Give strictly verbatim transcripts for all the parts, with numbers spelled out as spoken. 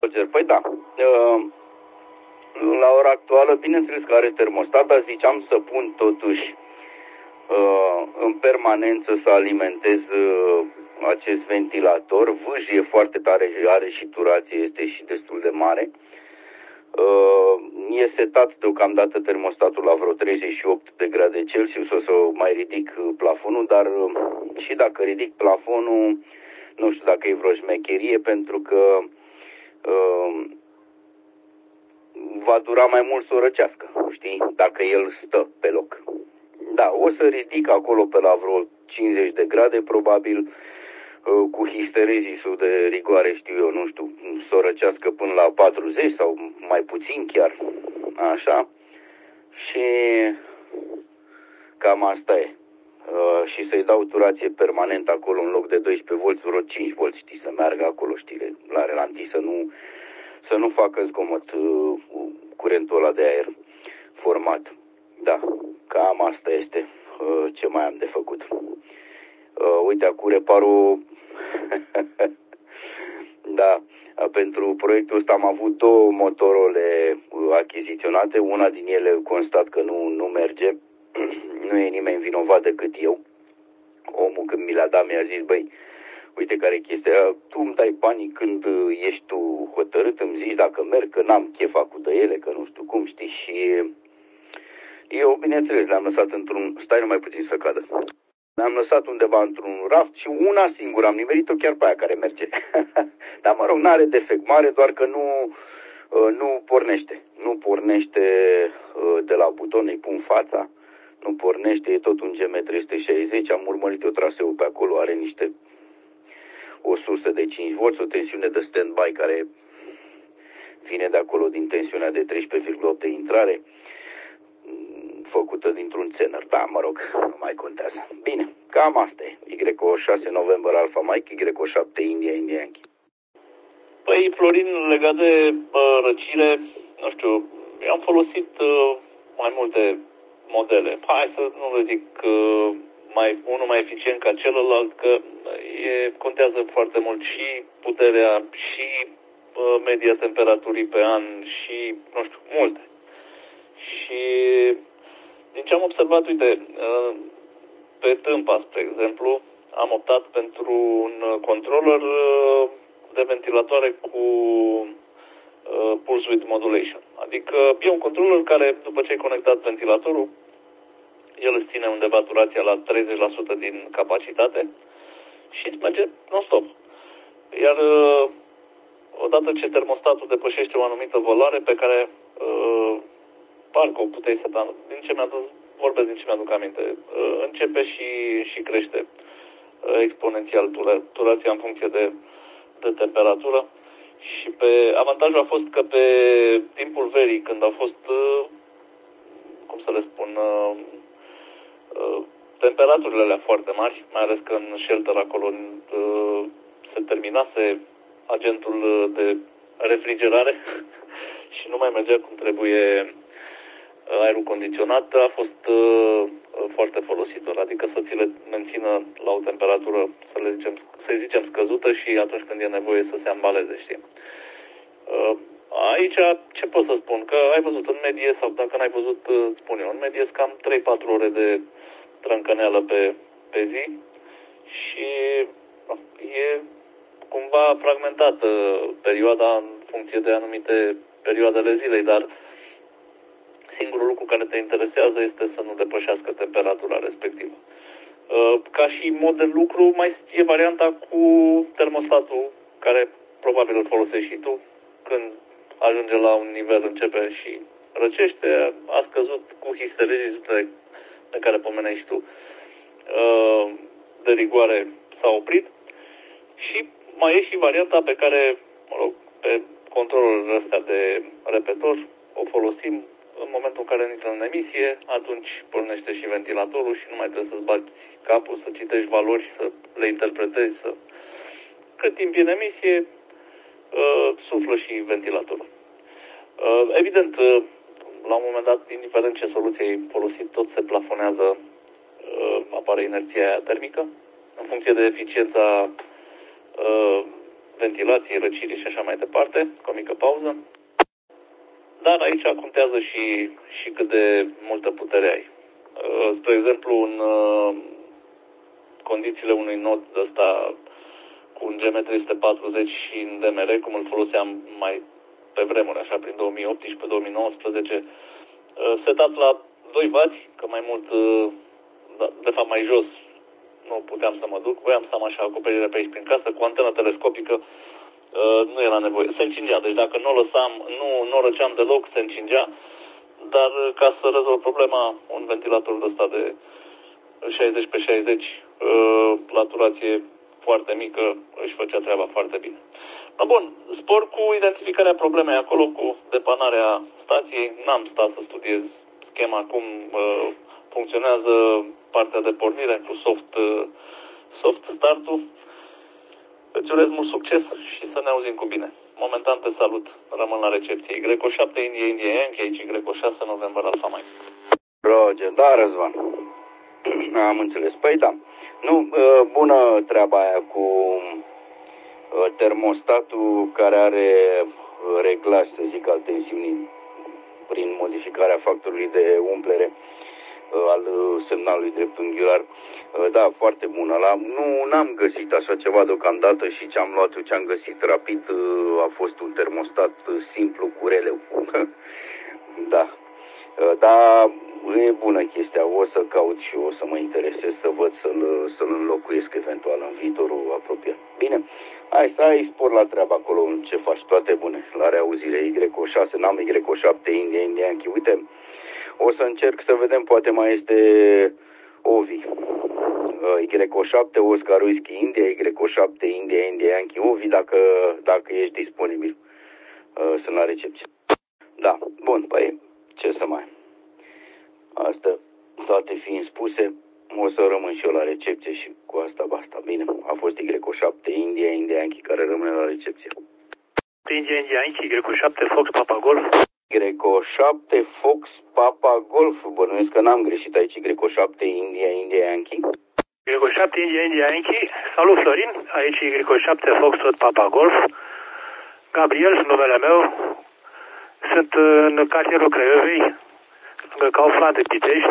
Păi da, la ora actuală, bineînțeles că are termostat, dar ziceam să pun totuși în permanență să alimentez acest ventilator. Vâjie foarte tare, are și turație, este și destul de mare. E setat deocamdată termostatul la vreo treizeci și opt de grade Celsius, o să mai ridic plafonul, dar și dacă ridic plafonul, nu știu dacă e vreo șmecherie, pentru că uh, va dura mai mult să o răcească, știi, dacă el stă pe loc. Da, o să ridic acolo pe la vreo cincizeci de grade, probabil uh, cu histerezisul de rigoare, știu eu, nu știu, să o răcească până la patruzeci sau mai puțin chiar, așa, și cam asta e. Uh, și să-i dau turație permanent acolo în loc de doisprezece volți, vreo cinci volți, știi, să meargă acolo, știi, la relanti, să nu, să nu facă zgomot uh, curentul ăla de aer format. Da, cam asta este uh, ce mai am de făcut. Uh, uite, acum reparul, da, pentru proiectul ăsta am avut două motorole achiziționate, una din ele constat că nu, nu merge. Nu e nimeni vinovat decât eu. Omul când mi l-a dat mi-a zis, băi, uite care e chestia, tu îmi dai banii când ești tu hotărât, îmi zici dacă merg, că n-am chefa cu de ele, că nu știu cum, știi, și eu, bineînțeles, le-am lăsat într-un, stai numai puțin să cadă, le-am lăsat undeva într-un raft și una singură, am nimerit-o chiar pe aia care merge. Dar mă rog, n-are defect mare, doar că nu, nu pornește, nu pornește de la buton, îi pun fața, nu pornește, e tot un G M trei sute șaizeci, am urmărit eu traseul pe acolo, are niște o sursă de cinci volți, o tensiune de stand-by care vine de acolo din tensiunea de treisprezece virgulă opt de intrare, făcută dintr-un țener. Da, mă rog, nu mai contează. Bine, cam asta e. Y O șase November Alpha Mike, Y O șapte India India Yankee. Păi, Florin, legat de uh, răcire, nu știu, eu am folosit uh, mai multe modele. Hai să nu le zic uh, mai, unul mai eficient ca celălalt, că e, contează foarte mult și puterea, și uh, media temperaturii pe an, și, nu știu, multe. Și din ce am observat, uite, uh, pe Tâmpa, spre exemplu, am optat pentru un controller uh, de ventilatoare cu uh, pulse width modulation. Adică e un controller care, după ce ai conectat ventilatorul, el îți ține undeva durația la treizeci la sută din capacitate și îți merge non-stop. Iar uh, odată ce termostatul depășește o anumită valoare pe care uh, parcă o puteai seta, din ce mi-a vorbesc din ce mi-aduc aminte, uh, începe și, și crește uh, exponențial durația în funcție de, de temperatură. Și pe avantajul a fost că pe timpul verii, când au fost, uh, cum să le spun, uh, uh, temperaturile alea foarte mari, mai ales că în shelter acolo uh, se terminase agentul de refrigerare și nu mai mergea cum trebuie aerul condiționat, a fost uh, foarte folositor, adică să ți le mențină la o temperatură, să le zicem, să zicem scăzută și atunci când e nevoie să se ambaleze, știi. Uh, aici, ce pot să spun? Că ai văzut în medie, sau dacă n-ai văzut, uh, spun eu, în medie cam trei patru ore de trâncăneală pe, pe zi și uh, e cumva fragmentată perioada în funcție de anumite perioadele zilei, dar singurul lucru care te interesează este să nu depășească temperatura respectivă. Ca și mod de lucru, mai e varianta cu termostatul, care probabil îl folosești și tu. Când ajunge la un nivel, începe și răcește, a scăzut cu histerezii de care pomeneai și tu, de rigoare s-a oprit. Și mai e și varianta pe care, mă rog, pe controlul ăsta de repetor o folosim în momentul în care intră în emisie, atunci pornește și ventilatorul și nu mai trebuie să-ți bați capul, să citești valori și să le interpretezi. Să... Cât timp e în emisie, uh, suflă și ventilatorul. Uh, evident, uh, la un moment dat, indiferent ce soluție ai folosit, tot se plafonează, uh, apare inerția aia termică, în funcție de eficiența uh, ventilației, răcirii și așa mai departe, cu o mică pauză. Dar aici contează și, și cât de multă putere ai. Spre exemplu, în condițiile unui nod ăsta cu un G M trei sute patruzeci și în D M R, cum îl foloseam mai pe vremuri, așa, prin două mii optsprezece două mii nouăsprezece, setat la doi wați, că mai mult, de fapt mai jos, nu puteam să mă duc, voiam să am așa acoperire pe aici prin casă, cu antenă telescopică, nu era nevoie, se încingea, deci dacă nu o lăsam, nu, nu o răceam deloc, se încingea, dar ca să rezolv problema, un ventilator de ăsta de șaizeci pe șaizeci, laturație foarte mică, își făcea treaba foarte bine. Da, bun, spor cu identificarea problemei acolo, cu depanarea stației, n-am stat să studiez schema, cum uh, funcționează partea de pornire cu soft, uh, soft start-ul. Îți urez mult succes și să ne auzim cu bine. Momentan te salut, rămân la recepție. Greco șapte, India, India, Yankee, aici Greco șase, November, Alfa Mike. Roger, da, Răzvan. Am înțeles. Păi da. Nu, bună treaba aia cu termostatul care are reglaj, să zic, al tensiunii prin modificarea factorului de umplere al semnalului dreptunghiular. Da, foarte bună. La, nu n-am găsit așa ceva deocamdată și ce am luat, ce am găsit rapid a fost un termostat simplu cu releu. Da. Dar e bună chestia, o să caut și o să mă interesez să văd să-l, să-l înlocuiesc eventual în viitorul apropiat. Bine, hai să ai spor la treabă acolo, ce faci, toate bune, la reauzire, Y O șase, n-am Y O șapte, India, India, Yankee, uite, o să încerc să vedem, poate mai este Ovi, Y O șapte, Oscar Whisky, India, Y O șapte, India, India, Yankee, Ovi, dacă, dacă ești disponibil, sunt la recepție. Da, bun, păi, ce să mai... Asta, toate fiind spuse, o să rămân și eu la recepție și cu asta basta. Bine, a fost Y O șapte, India, India, Yankee, care rămâne la recepție. India, India, Yankee, Y O șapte, Fox, Papa, Golf. Y O șapte, Fox, Papa, Golf. Bănuiesc că n-am greșit aici. Y O șapte, India, India, Yankee. Y O șapte, India, India, Yankee. Salut, Florin. Aici Y O șapte, Fox, Papa, Golf. Gabriel, numele meu. Sunt în cartierul Craiovei, lângă Kaufland de Pitești.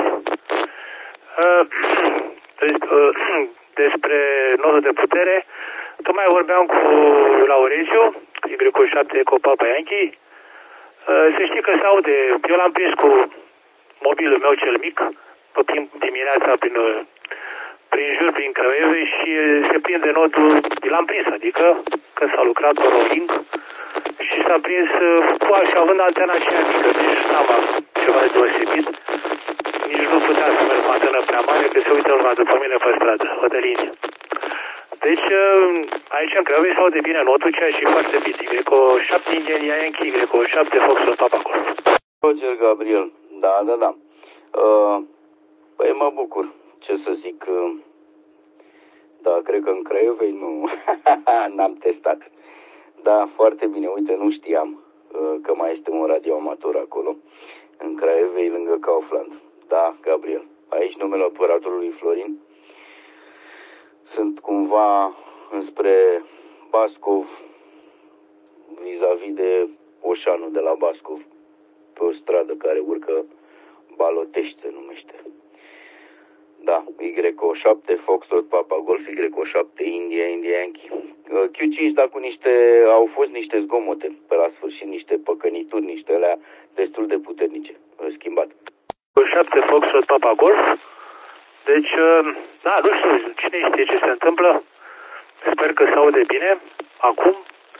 Despre nodul de putere, tocmai vorbeam cu Laurențiu, Y O șapte, Eco Papa Yankee. Se știe că se aude, eu l-am prins cu mobilul meu cel mic, tot timpul dimineața prin, prin jur, prin Craiovei și se prinde nodul, l-am prins, adică când s-a lucrat pe rolling și s-a prins cu așa, având antena aceea mică, deci n-am ceva de deosebit. Nici nu putea să merg cu antenă prea mare, că se uită lumea după mine pe stradă, o de linie. Deci, aici în Craiovei se aude bine notul, ceea ce e foarte bine. Y O șapte, India, Yankee, Y O șapte, Fox, Papa, Golf. Roger, Gabriel. Da, da, da. Uh, păi mă bucur. Ce să zic? Uh, da, cred că în Craiovei nu. N-am testat. Da, foarte bine. Uite, nu știam uh, că mai este un radioamator acolo. În Craiovei, lângă Kaufland. Da, Gabriel. Aici numele operatorului Florin. Sunt cumva înspre Bascov, vis-a-vis de Oșanul de la Bascov, pe o stradă care urcă Balotești, se numește. Da, Y O șapte, Foxtrot, Papa, Golf, Y O șapte, India, India, Yankee. Q cinci, da, cu niște, au fost niște zgomote pe la sfârșit, niște păcănituri, niște alea destul de puternice, schimbat. Y O șapte, Foxtrot, Papa, Golf. Deci, da, nu știu cine știe ce se întâmplă. Sper că se aude bine acum.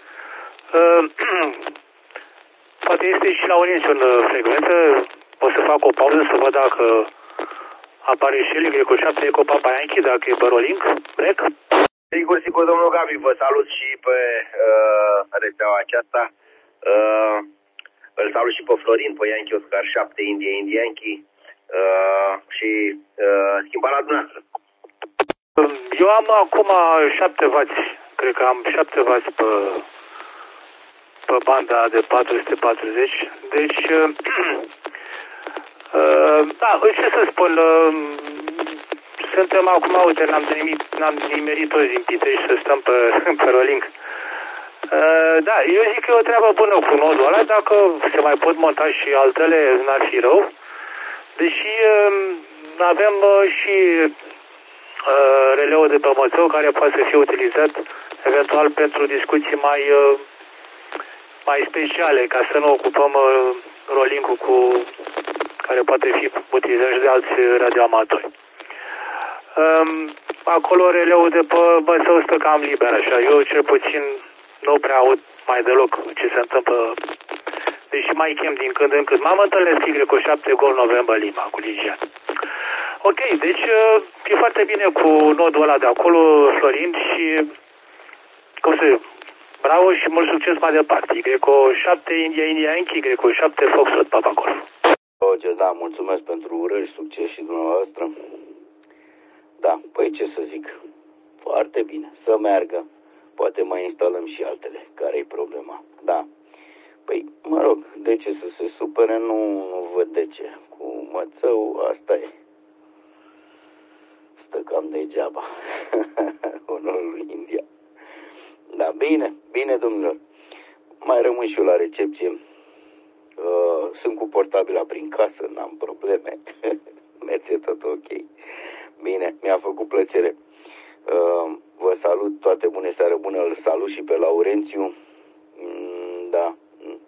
Poate este și la Laurențiu în frecvență. O să fac o pauză să văd dacă apare și el, Y O șapte, Eco Papa Yankee, dacă e pe rolling, break. Sigur, sigur, domnul Gabi, vă salut și pe uh, rețeaua aceasta. Uh, îl salut și pe Florin, pe Yankee Oscar șapte, India, India, Yankee. Uh, și uh, schimba la dumneavoastră. Eu am acum șapte wați, cred că am șapte wați pe, pe banda de patru sute patruzeci, deci uh, uh, da, ce să spun, uh, suntem acum, uite, n-am nimerit, n-am nimerit toți din Pitești să stăm pe, pe rolling. Uh, da, eu zic că e o treabă bună cu nodul ăla, dacă se mai pot monta și altele, n-ar fi rău. Deși uh, avem uh, și uh, releul de pe mățău care poate să fie utilizat eventual pentru discuții mai, uh, mai speciale, ca să nu ocupăm uh, rolling-ul cu care poate fi utilizat și de alți radioamatori. Um, acolo releul de pe mățău stă cam liber, așa. Eu cel puțin nu prea aud mai deloc ce se întâmplă, deși mai chem din când în când. M-am întâlnit Y cu șapte Gol November Lima cu Ligian. Ok, deci e foarte bine cu nodul ăla de acolo, Florin, și cum să zic, bravo și mult succes mai departe. Y cu șapte India India Yankee, Y cu șapte Foxtrot Papa Golf. Roger, da, mulțumesc pentru urări, succes și dumneavoastră. Da, păi ce să zic, foarte bine, să meargă. Poate mai instalăm și altele. Care-i problema? Da. Păi, mă rog, de ce să se supere? Nu, nu văd de ce. Cu mățău, asta e. Stă cam degeaba. Onorul lui India. Da, bine, bine, domnilor. Mai rămân și eu la recepție. Uh, sunt cu portabila prin casă, n-am probleme. Merge tot ok. Bine, mi-a făcut plăcere. Uh, vă salut, toate bune, seară bună, îl salut și pe Laurențiu. Mm, da.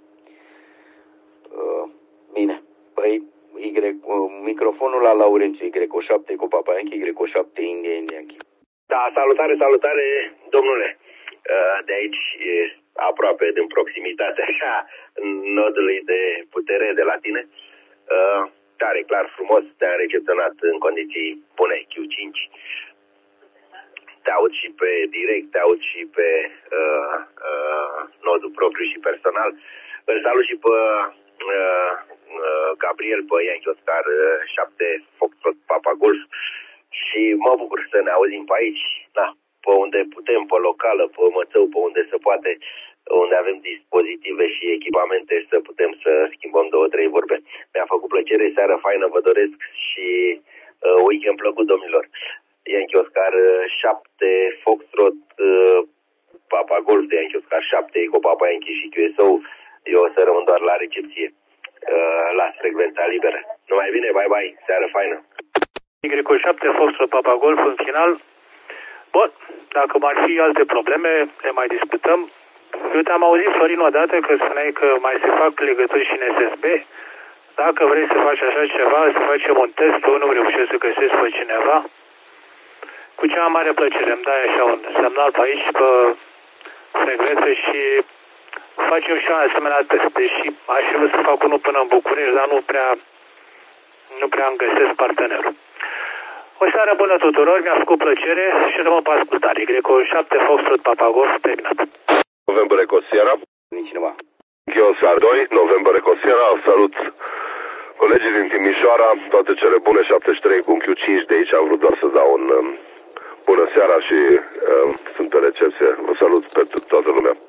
Uh, bine. Păi, Y, uh, microfonul la Laurențiu, Y cu șapte cu Papa Yankee, Y cu șapte India India Yankee. Da, salutare, salutare, domnule. Uh, de aici, aproape din proximitate, așa, nodului de putere de la tine. Uh, tare, clar, frumos, te-am recepționat în condiții bune, Q cinci. Te aud și pe direct, te aud și pe uh, uh, nodul propriu și personal. Îl salut și pe uh, uh, Gabriel, pe Yankee Oscar uh, șapte Foxtrot Papa Golf. Și mă bucur să ne auzim pe aici, da, pe unde putem, pe locală, pe mățău, pe unde se poate, unde avem dispozitive și echipamente să putem să schimbăm două, trei vorbe. Mi-a făcut plăcere, seară faină vă doresc și uh, weekend plăcut, domnilor. Yankee Oscar șapte Foxtrot uh, Papa Golf de Yankee Oscar șapte cu Papa Yankee și Q S O. Eu o să rămân doar la recepție, uh, la frecvența liberă. Numai bine, bye bye, seară faină. Y cu șapte Foxtrot Papa Golf în final. Bun, dacă mai fi alte probleme, le mai discutăm. Eu te-am auzit, Florin, odată că spuneai că mai se fac legături și în S S B. Dacă vrei să faci așa ceva, să facem un test, eu nu reușesc să găsesc pe cineva. Cu cea mai mare plăcere îmi dai așa un semnal pe aici, pe frecvență și facem și un asemenea test. Deși aș vrea să fac unul până în București, dar nu prea, nu prea îmi găsesc partenerul. O seară bună tuturor, mi-a făcut plăcere și rămân pe ascultare. Y cu șapte Foxtrot Papa Golf, terminat. November Eco Sierra. Nici cineva. Gheosar doi, November Eco Sierra. Salut colegii din Timișoara, toate cele bune, șaptezeci și trei cu un Q cinci de aici. Am vrut doar să dau un um, bună seara și um, sunt pe recepție. Vă salut pe toată lumea.